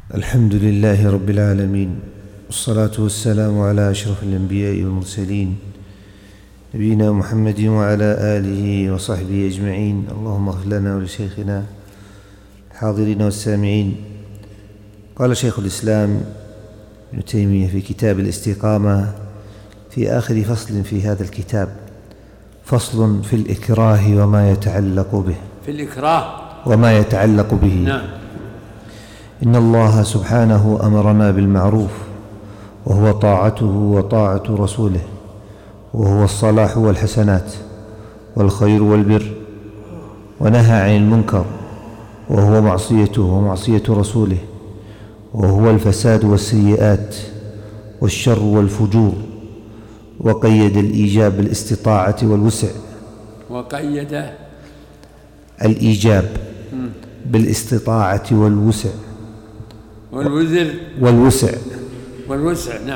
الحمد لله رب العالمين، والصلاة والسلام على أشرف الأنبياء والمرسلين نبينا محمد وعلى آله وصحبه أجمعين. اللهم اغفر لنا ولشيخنا الحاضرين والسامعين. قال شيخ الإسلام ابن تيمية في كتاب الاستقامة في آخر فصل في هذا الكتاب: فصل في الإكراه وما يتعلق به. في الإكراه وما يتعلق به. نعم. إن الله سبحانه أمرنا بالمعروف، وهو طاعته وطاعة رسوله، وهو الصلاح والحسنات والخير والبر، ونهى عن المنكر، وهو معصيته ومعصية رسوله، وهو الفساد والسيئات والشر والفجور. وقيد الإيجاب بالاستطاعة والوسع. وقيد الإيجاب بالاستطاعة والوسع. والوسع نعم.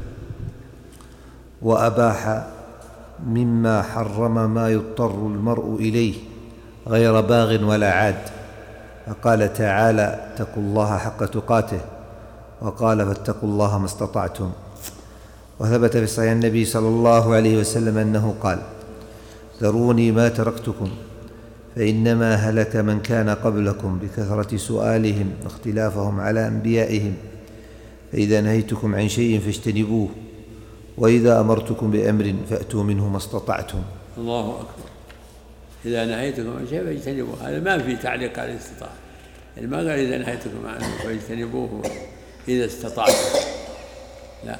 وأباح مما حرم ما يضطر المرء إليه غير باغ ولا عاد. فقال تعالى: اتقوا الله حق تقاته، وقال: فاتقوا الله ما استطعتم. وثبت في صحيح النبي صلى الله عليه وسلم أنه قال: ذروني ما تركتكم، فإنما هلك من كان قبلكم بكثرة سؤالهم واختلافهم على أنبيائهم. فإذا نهيتكم عن شيء فاجتنبوه، وإذا أمرتكم بأمر فأتوا منه ما استطعتم. الله أكبر. إذا نهيتكم عن شيء فاجتنبوه، هذا ما في تعليق على الاستطاعة. يعني ما قال إذا نهيتكم عنه فاجتنبوه إذا استطعتم، لا.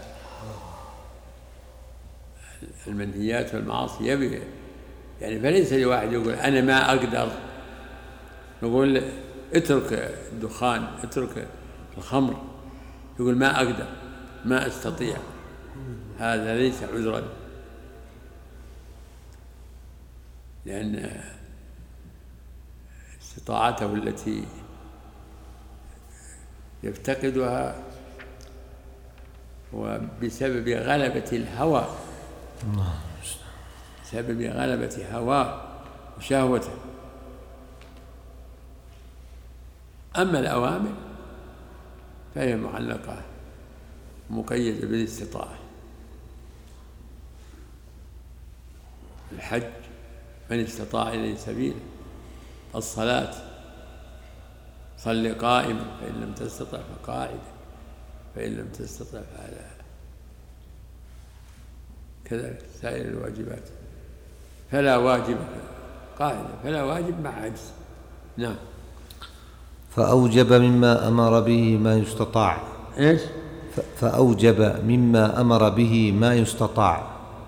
المنهيات والمعاصي يبي يعني، فليس لواحد يقول أنا ما أقدر، نقول اترك الدخان، اترك الخمر، يقول ما أقدر، ما أستطيع، هذا ليس عذرا، لأن استطاعته التي يفتقدها وبسبب غلبة الهوى، بسبب غلبة هواه وشهوته. أما الأوامر فهي معلقة مقيدة بالاستطاعة. الحج من استطاع إليه سبيلا، الصلاة صل قائما فإن لم تستطع فقاعدا فإن لم تستطع فعلى كذلك سائر الواجبات. فلا واجب قاعدة، فلا واجب مع عجز. نعم. فأوجب مما أمر به ما يستطاع. إيش؟ فأوجب مما أمر به ما يستطاع.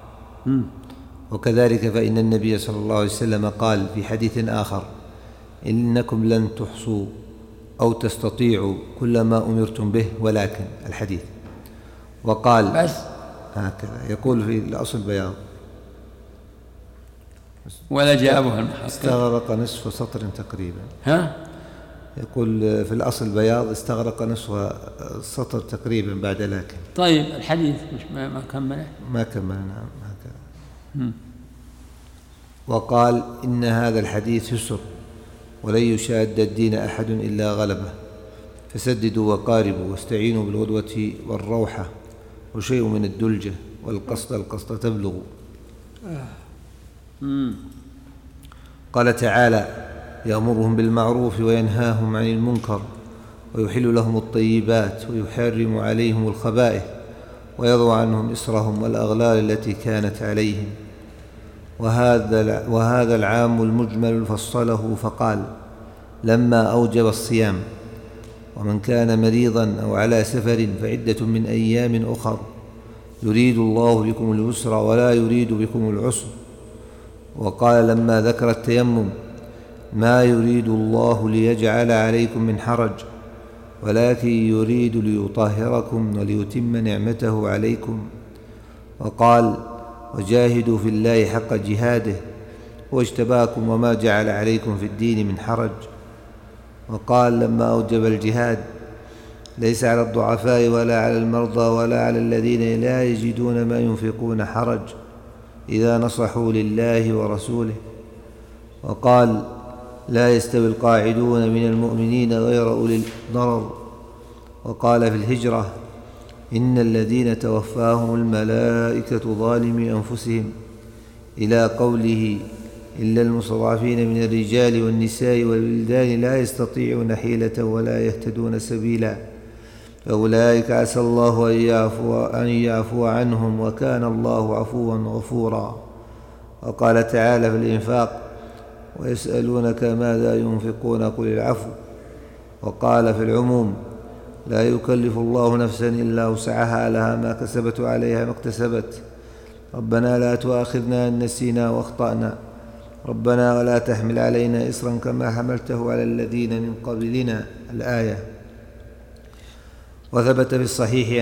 وكذلك فإن النبي صلى الله عليه وسلم قال في حديث آخر: إنكم لن تحصوا أو تستطيعوا كل ما أمرتم به ولكن الحديث. وقال بس هكذا يقول في الأصل بياض: ولا جابها المحقق، استغرق نصف سطر تقريبا. يقول في الأصل بياض استغرق نصف سطر تقريبا بعد لكن. طيب الحديث مش ما كمله؟ ما كمل. نعم هكذا. وقال: إن هذا الحديث يسر، ولن يشاد الدين أحد إلا غلبه، فسددوا وقاربوا، واستعينوا بالغدوة والروحة، وشيء من الدلجة، والقصد تبلغوا. قال تعالى: يأمرهم بالمعروف وينهاهم عن المنكر، ويحل لهم الطيبات ويحرم عليهم الخبائث، ويضع عنهم إصرهم والأغلال التي كانت عليهم. وهذا العام المجمل فصله فقال: لما أوجب الصيام: ومن كان مريضا أو على سفر فعدة من أيام أخر، يريد الله بكم اليسر ولا يريد بكم العسر. وقال لما ذكر التيمم: ما يريد الله ليجعل عليكم من حرج، ولكن يريد ليطهركم وليتم نعمته عليكم. وقال: وجاهدوا في الله حق جهاده، واجتباكم وما جعل عليكم في الدين من حرج. وقال لما أوجب الجهاد: ليس على الضعفاء ولا على المرضى ولا على الذين لا يجدون ما ينفقون حرج إذا نصحوا لله ورسوله. وقال: لا يستوي القاعدون من المؤمنين غير أولي الضرر وقال في الهجرة: إن الذين توفاهم الملائكة ظالمي أنفسهم، إلى قوله: إلا المستضعفين من الرجال والنساء والولدان لا يستطيعون حيلة ولا يهتدون سبيلا، فأولئك عسى الله أن يعفو عنهم، وكان الله عفوا غفورا. وقال تعالى في الإنفاق: ويسألونك ماذا ينفقون قل العفو. وقال في العموم: لا يكلف الله نفسا إلا وسعها، لها ما كسبت وعليها ما اكتسبت، ربنا لا تؤاخذنا إن نسينا واخطأنا، ربنا ولا تحمل علينا إصرا كما حملته على الذين من قبلنا. الآية. وثبت في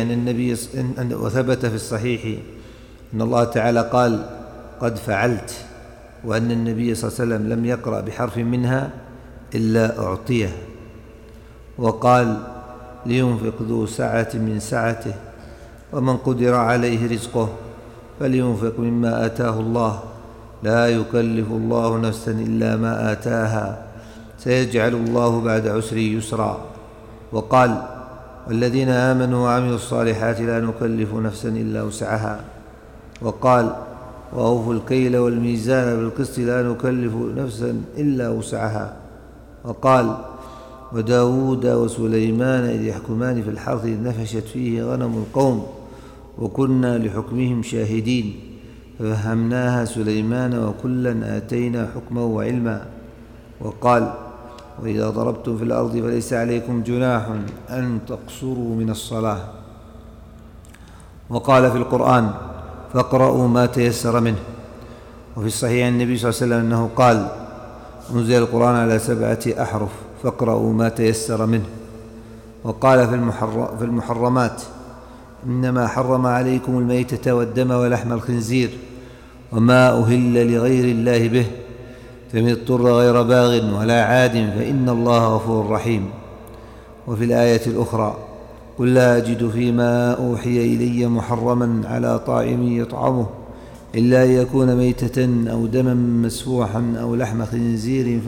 الصحيح أن الله تعالى قال: قد فعلت، وأن النبي صلى الله عليه وسلم لم يقرأ بحرف منها إلا أعطيه. وقال: لينفق ذو سعة من سعته، ومن قدر عليه رزقه فلينفق مما آتاه الله، لا يكلف الله نفسا إلا ما آتاها، سيجعل الله بعد عسر يسرا. وقال: والذين آمنوا وعملوا الصالحات لا نكلف نفسا إلا وسعها. وقال: وأوفوا الكيل والميزان بالقسط لا نكلف نفسا إلا وسعها. وقال: وداود وسليمان إذ يحكمان في الحرث إذ نفشت فيه غنم القوم وكنا لحكمهم شاهدين، ففهمناها سليمان وكلا آتينا حكما وعلما. وقال: وإذا ضربتم في الأرض فليس عليكم جناح أن تقصروا من الصلاة. وقال في القرآن: فاقرأوا ما تيسر منه. وفي الصحيح عن النبي صلى الله عليه وسلم أنه قال: أنزل القرآن على 7 أحرف فاقرأوا ما تيسر منه. وقال في المحرمات: إنما حرم عليكم الميتة والدم ولحم الخنزير وما أهل لغير الله به، فمن اضطر غير باغ ولا عاد فإن الله غفور رحيم. وفي الآية الأخرى: قل لا أجد فيما أوحي إلي محرما على طاعم يطعمه إلا أن يكون ميتة أو دما مسفوحا أو لحم خنزير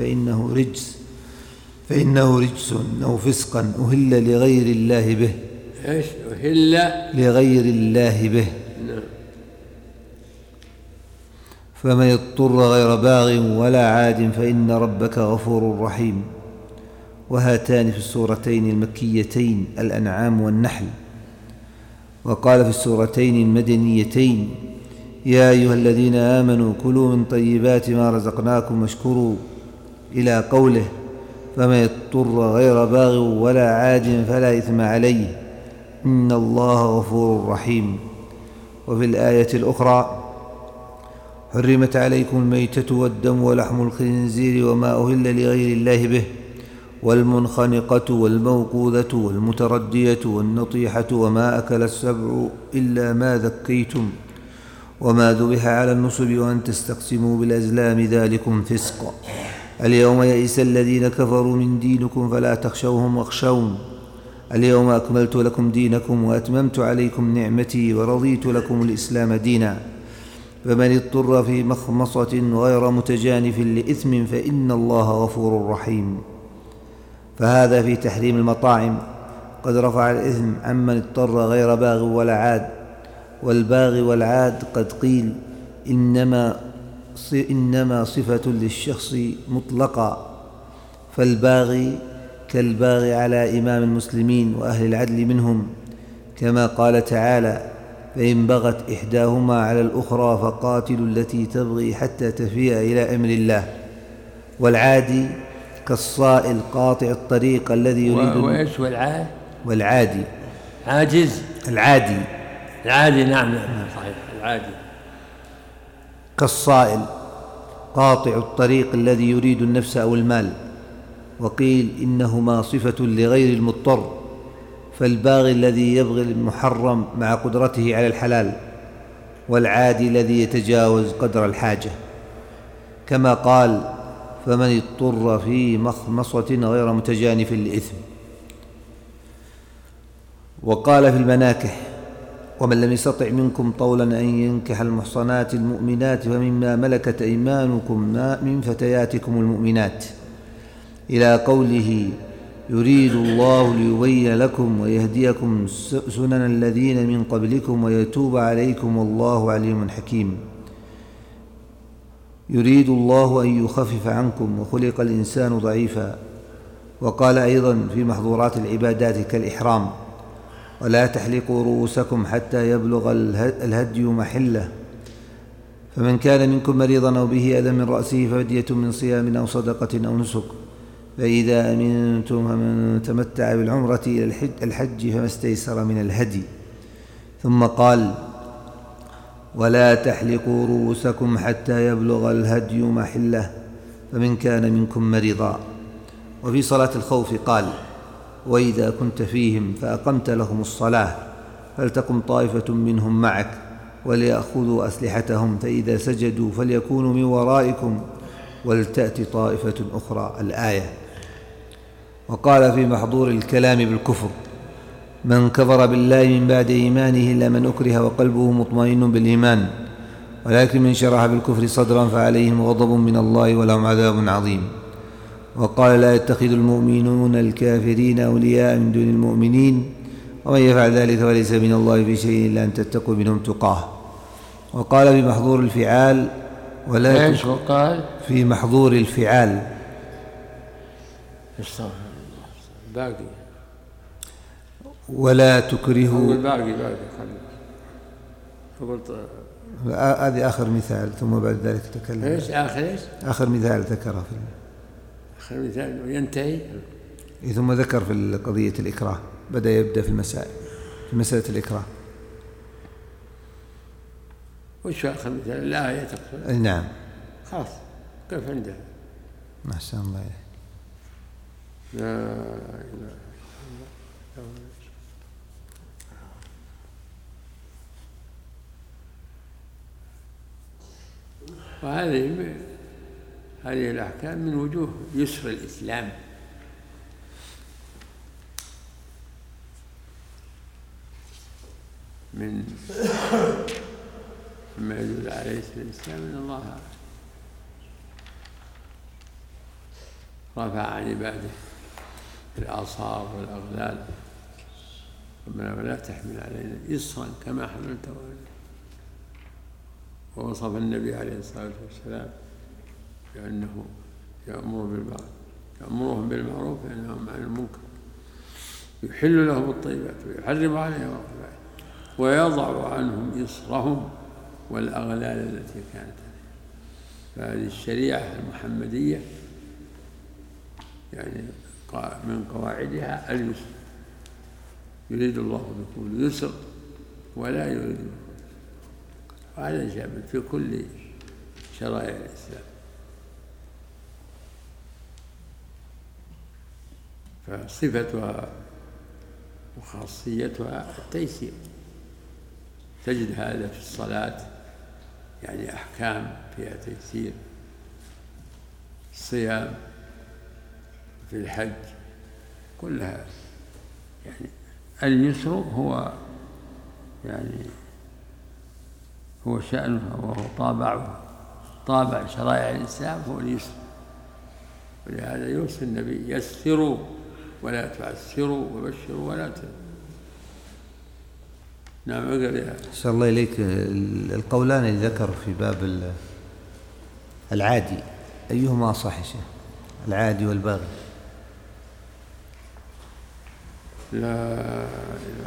فإنه رجس أو فسقا أهل لغير الله به. إيش أهل لغير الله به؟ نعم. فمن اضطر غير باغ ولا عاد فإن ربك غفور رحيم. وهاتان في السورتين المكيتين الأنعام والنحل. وقال في السورتين المدنيتين: يا أيها الذين آمنوا كلوا من طيبات ما رزقناكم واشكروا، إلى قوله: فمن اضطر غير باغ ولا عاد فلا إثم عليه إن الله غفور رحيم. وفي الآية الأخرى: حرمت عليكم الميتة والدم ولحم الخنزير وما أهل لغير الله به والمنخنقة والموقوذة والمتردية والنطيحة وما أكل السبع إلا ما ذكيتم وما ذبح على النصب وأن تستقسموا بالأزلام ذلكم فسق. اليوم يئس الذين كفروا من دينكم فلا تخشوهم واخشون، اليوم أكملت لكم دينكم وأتممت عليكم نعمتي ورضيت لكم الإسلام دينا. فمن اضطر في مخمصة غير متجانف لإثم فإن الله غفور رحيم. فهذا في تحريم المطاعم قد رفع الإثم عمن اضطر غير باغ ولا عاد. والباغي والعاد قد قيل إنما صفة للشخص مطلقا، فالباغي كالباغي على إمام المسلمين وأهل العدل منهم، كما قال تعالى: فإن بغت إحداهما على الأخرى فقاتلوا التي تبغي حتى تفيء إلى أمر الله. والعادي كالصائل قاطع الطريق الذي يريد وإيش والعادي عاجز العادي نعم صحيح. العادي كالصائل قاطع الطريق الذي يريد النفس أو المال. وقيل إنهما صفة لغير المضطر، فالباغي الذي يبغي المحرم مع قدرته على الحلال، والعادي الذي يتجاوز قدر الحاجة، كما قال: فمن اضطر في مخمصة غير متجانف لإثم. وقال في المناكح: ومن لم يستطع منكم طولا أن ينكح المحصنات المؤمنات فمما ملكت أيمانكم من فتياتكم المؤمنات، إلى قوله: يريد الله ليبين لكم ويهديكم سنن الذين من قبلكم ويتوب عليكم والله عليم حكيم. يريد الله أن يخفف عنكم وخلق الإنسان ضعيفا. وقال أيضا في محظورات العبادات كالإحرام: ولا تحلقوا رؤوسكم حتى يبلغ الهدي محله، فمن كان منكم مريضا أو به أذى من رأسه ففدية من صيام أو صدقة أو نسك، فإذا أمنتم فمن تمتع بالعمرة إلى الحج فما استيسر من الهدي. ثم قال: ولا تحلقوا رؤوسكم حتى يبلغ الهدي محله، فمن كان منكم مريضا. وفي صلاة الخوف قال: وإذا كنت فيهم فأقمت لهم الصلاة فلتقم طائفة منهم معك وليأخذوا أسلحتهم، فإذا سجدوا فليكونوا من ورائكم ولتأت طائفة أخرى. الآية. وقال في محظور الكلام بالكفر: من كفر بالله من بعد إيمانه إلا من أكره وقلبه مطمئن بالإيمان، ولكن من شرح بالكفر صدرا فعليهم غضب من الله ولهم عذاب عظيم. وقال: لا يتخذ المؤمنون الكافرين أولياء من دون المؤمنين، ومن يفعل ذلك فليس من الله في شيء إلا أن تتقوا منهم تقاه. وقال بمحظور الفعال: ولا في محظور الفعال باقي ولا تكرهوا. باقي هذه آخر مثال، ثم بعد ذلك تكلم. ايش آخر مثال ذكره في آخر مثال وينتهي. ثم ذكر في قضية الإكراه، يبدأ في مسألة الإكراه. وش آخر مثال؟ الآية تقصد؟ نعم. خلاص كيف عنده؟ ما شاء الله عليه. لا إله إلا الله. وهذه الأحكام من وجوه يسر الإسلام. مما يدل على يسر الإسلام أن الله رفع عن عباده الآصار والأغلال. ربنا ولا تحمل علينا إصرا كما حملته علينا. ووصف النبي عليه الصلاة والسلام بأنه يأمرهم بالمعروف وينهاهم عن المنكر، يحل لهم الطيبات ويحرم عليهم الخبائث ويضع عنهم إصرهم والأغلال التي كانت عليهم. فهذه الشريعة المحمدية يعني من قواعدها اليسر. يريد الله بكم اليسر ولا يريد بكم. وهذا شامل في كل شرائع الإسلام. فصفتها وخاصيتها التيسير. تجد هذا في الصلاة، يعني أحكام فيها تيسير. الصيام، في الحج، كلها يعني اليسر هو شأنها وهو طابع شرائع الإسلام هو اليسر. ولهذا يوصي النبي: يسروا ولا تعسروا وبشروا ولا تنفروا. نعم. أقل يا أحسن الله إليك. القولان اللي ذكر في باب العادي أيهما أصح يا شيخ؟ العادي والباغي؟ لا إله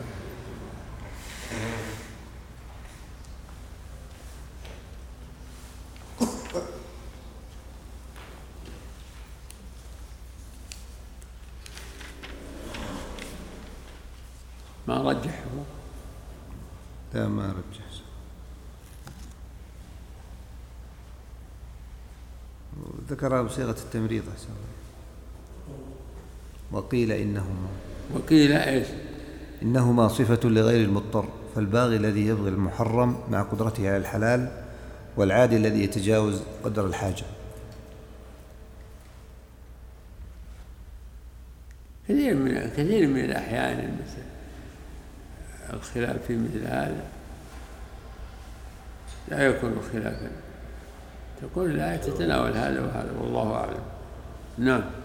ما رجحه. لا ما رجح. ذكرها بصيغة التمريض أحسن الله. وقيل إيش؟ إنهما صفة لغير المضطر، فالباغي الذي يبغي المحرم مع قدرته على الحلال، والعادي الذي يتجاوز قدر الحاجة. كثير من الأحيان الخلاف في مثل هذا لا يكون خلافا، تكون الآية تتناول هذا وهذا، والله أعلم. نعم.